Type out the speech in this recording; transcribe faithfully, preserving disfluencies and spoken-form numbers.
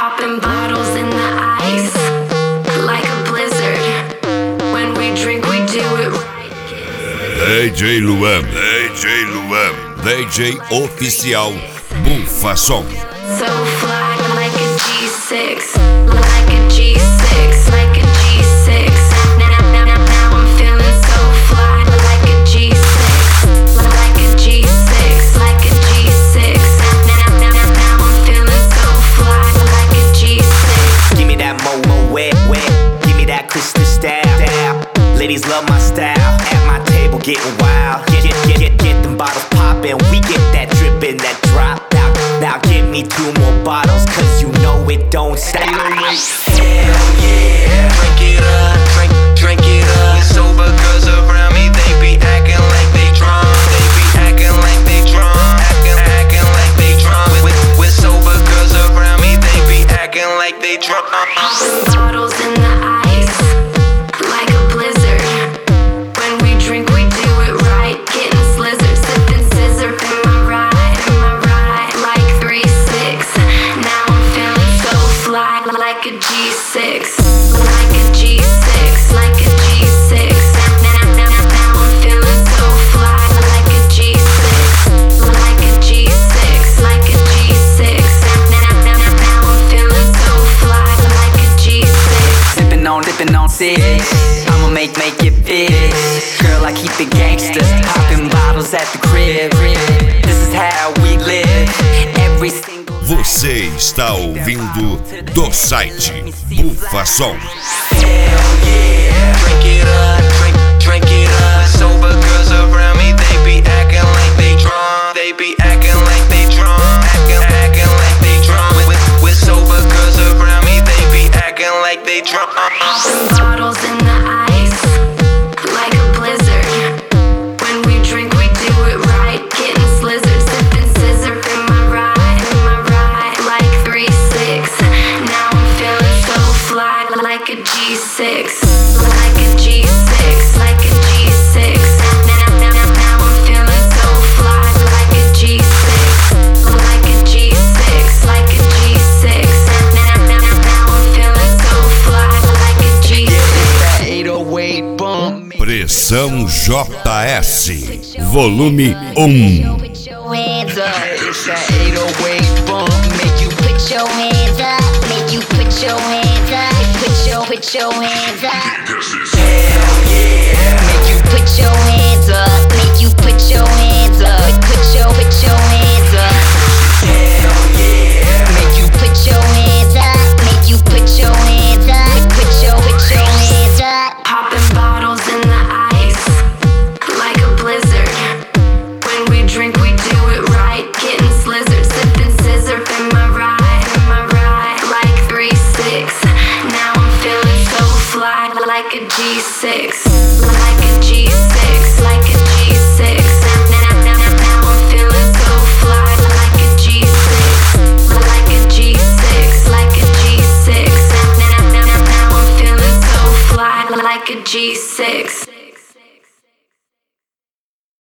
Popping bottles in the ice, like a blizzard. When we drink, we do it right. D J Luan, D J Luan, D J oficial Bufason. So fly like a G six, like a G six, like a G six. Now, now, now, now I'm feeling so fly like a G six, like a G six, like a G six. Now, now, now, now I'm feeling so fly like a G six. Give me that mo mo wet wet, give me that crystal style. Ladies love my style. At my table getting wild. Get get get get, get them bottles poppin'. We get that drippin', that drop. Now now give me two more bottles, cause you know it don't stop. Hell yeah, drink it up, drink drink it up. With sober girls around me, they be acting like they drunk. They be acting like they drunk, acting acting like they drunk. With with sober girls around me, they be acting like they drunk. Popping bottles in the ice, like a blizzard. When we drink, we do it right. Getting slizzard, sipping scissor in my ride, in my ride, like three six. Now I'm feeling so fly, like a G six, like a G six, like a G six. Now, now, now, now I'm feeling so fly, like a G six, like a G six, like a G six. Now, now, now, now I'm feeling so fly, like a G six. Sippin' on, dippin' on six. I'ma make, make it fit. Girl, I keep it gangsta. Poppin' bottles at the crib. This is how we live. Every single Você está ouvindo do site Bufason. Hell yeah, drink it up, drink, drink it up. Sober girls around me, they be acting like they drunk. They be acting like they drunk, acting, acting like they drunk. With, with sober girls around me, they be acting like they drunk. Popping bottles in the ice, like a blizzard. When we drink, we do it right. Getting slizzard, sipping scissor in my ride, in my ride, like three six. Now I'm feeling so fly, like a G six, like a G six, like a G six. Now, now, now, now I'm feeling so fly, like a G six, like a G six, like a G six. Now, now, now, now I'm feeling so fly, like a G six. eight oh eight boom. Pressão J S, volume um. Put your hands up. It's that eight oh eight boom. Make you Put your hands up. Make you put your hands up. Put your put your hands up. Hell yeah, Make you put your hands up. Make you put your hands up. Put your put your hands up. hell yeah. Make you put your hands up. Make you put your hands up. Put your put your hands up. Popping bottles in the ice, like a blizzard. When we drink, we do it right. Getting slizzard, sipping scissor in my ride, in my ride, like three six. Now I'm feeling so fly, like a G six, like a G six.